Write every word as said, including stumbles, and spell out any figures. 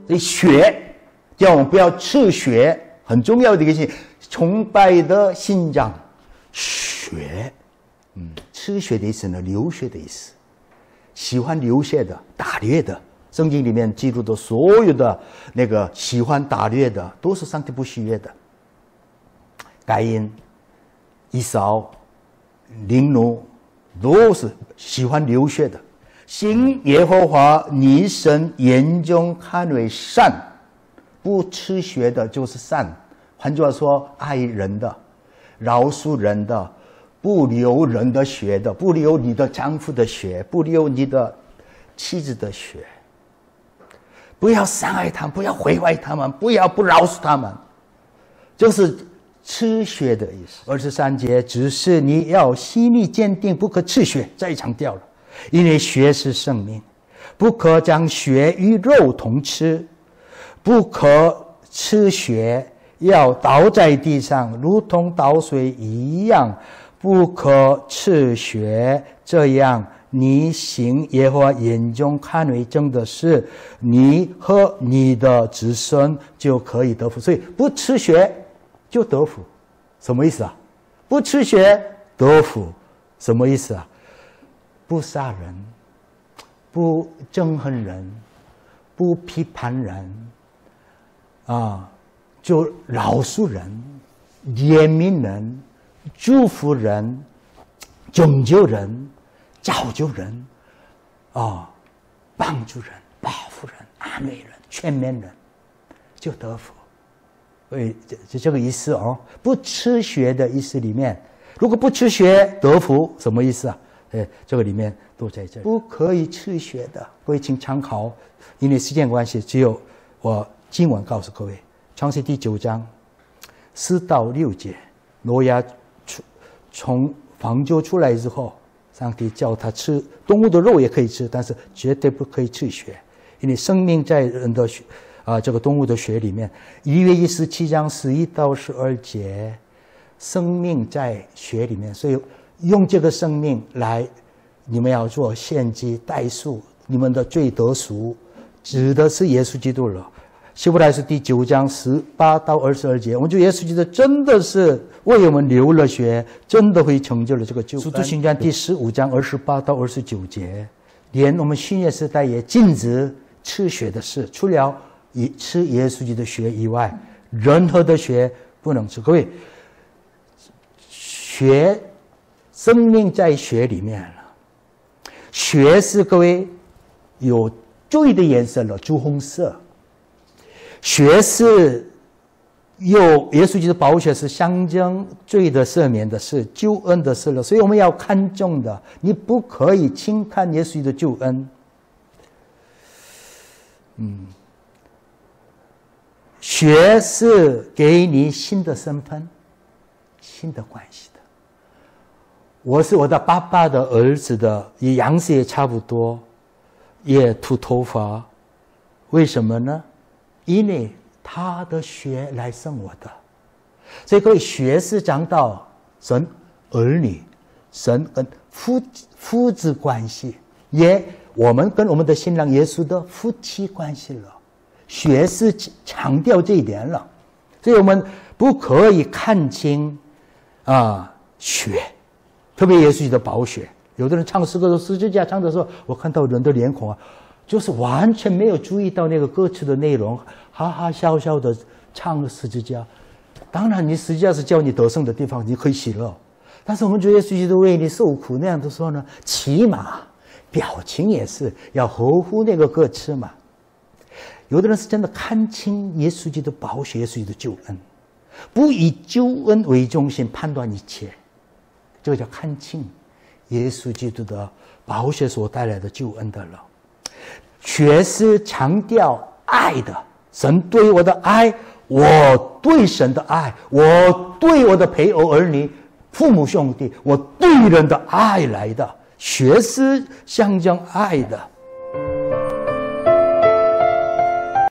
所以血叫我们不要吃血，很重要的一个事，崇拜的心脏，血，嗯，吃血的意思呢，流血的意思，喜欢流血的、打猎的，圣经里面记录的所有的那个喜欢打猎的，都是上帝不喜悦的。该隐、以扫、凌奴，都是喜欢流血的。行耶和华你神眼中看为善，不吃血的就是善。换句话说，爱人的、饶恕人的、不流人的血的，不流你的丈夫的血，不流你的妻子的血，不要伤害他们，不要毁坏他们，不要不饶恕他们，就是吃血的意思。二十三节，只是你要心里坚定，不可吃血，再强调了，因为血是生命，不可将血与肉同吃，不可吃血，要倒在地上，如同倒水一样，不可吃血，这样你行耶和华眼中看为正的事，你和你的子孙就可以得福。所以不吃血就得福，什么意思啊？不吃血得福，什么意思啊？不杀人，不憎恨人，不批判人，啊，就饶恕人，怜悯人，祝福人，拯救人，造就人，啊，帮助人，保护人，安慰人，劝勉人，就得福。所以这这个意思哦，不吃血的意思里面，如果不吃血得福，什么意思啊？哎，这个里面都在这里。不可以吃血的，各位请参考，因为时间关系，只有我今晚告诉各位，创世第九章四到六节，挪亚出从方舟出来之后，上帝叫他吃动物的肉也可以吃，但是绝对不可以吃血，因为生命在人的血啊，这个动物的血里面。利未记十七章十一到十二节，生命在血里面，所以用这个生命来，你们要做献祭代赎，你们的罪得赎，指的是耶稣基督了。希伯来书第九章十八到二十二节，我们觉得耶稣基督真的是为我们流了血，真的会成就了这个救恩。使徒行传第十五章二十八到二十九节，连我们新约时代也禁止吃血的事，除了以吃耶稣基督的血以外，任何的血不能吃。各位，血，生命在血里面了。血是各位有罪的颜色了，朱红色。血是有耶稣基督宝血，是象征罪的赦免的事，救恩的事了。所以我们要看重的，你不可以轻看耶稣基督的救恩。嗯，血是给你新的身份、新的关系的。我是我的爸爸的儿子的，也样式也差不多，也秃头发，为什么呢？因为他的血来生我的，所以各位，血是讲到神儿女，神跟父父子关系，也我们跟我们的新郎耶稣的夫妻关系了。血是强调这一点了，所以我们不可以看清啊血，特别耶稣基督的宝血。有的人唱诗歌的十字架唱的时候，我看到人的脸孔啊，就是完全没有注意到那个歌词的内容，哈哈笑笑的唱十字架。当然，你十字架是叫你得胜的地方，你可以喜乐。但是我们觉得耶稣基督为你受苦那样的时候呢，起码表情也是要合乎那个歌词嘛。有的人是真的看清耶稣基督的宝血，耶稣基督的救恩，不以救恩为中心判断一切，这个叫看清耶稣基督的宝血所带来的救恩的了。血是强调爱的，神对我的爱，我对神的爱，我对我的配偶儿女、父母兄弟，我对人的爱来的。血是象征爱的。